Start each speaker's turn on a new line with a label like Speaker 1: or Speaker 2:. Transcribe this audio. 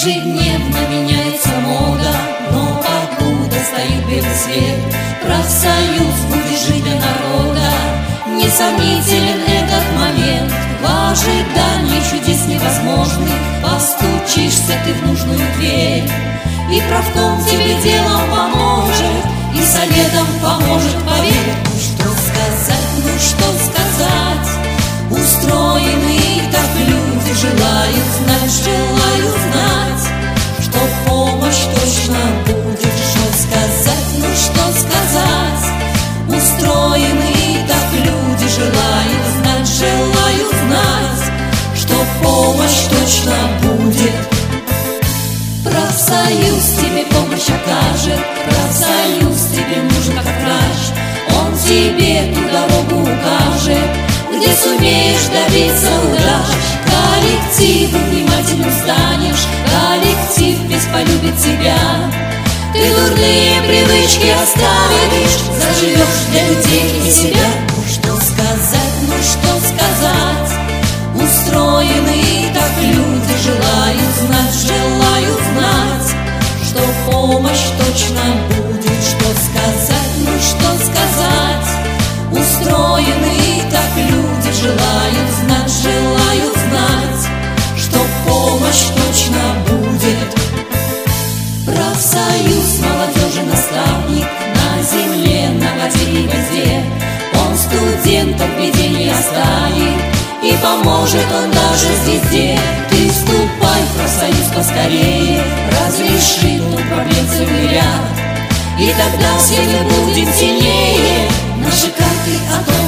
Speaker 1: Ежедневно меняется мода, но покуда стоит белый свет, профсоюз будет жить для народа. Несомнителен этот момент, в ожидании чудес невозможных постучишься ты в нужную дверь, и правком тебе делом поможет, и советом поможет, поверь. Ну что сказать, ну что сказать, устроены так люди, желают знать, что помощь точно будет. Что сказать, ну что сказать, устроены так люди, желают знать, что помощь точно будет. Профсоюз тебе помощь окажет, профсоюз тебе нужен как врач. Он тебе ту дорогу укажет, где сумеешь добиться удач. Коллективу внимательным станешь, коллектив весь полюбит тебя. Ты дурные привычки оставишь, заживешь для людей и себя. Ну что сказать, ну что сказать, устроены так люди, желают знать, что помощь точно будет. Что сказать, ну что сказать, устроены так люди, желают знать, что помощь точно будет. Профсоюз молодежи наставник, на земле, на воде и везде. Он студентов в беде не оставит, и поможет он даже звезде. Ты вступай в профсоюз поскорее, разрешит он проблем целый ряд, и тогда все мы будем сильнее. Наши карты о том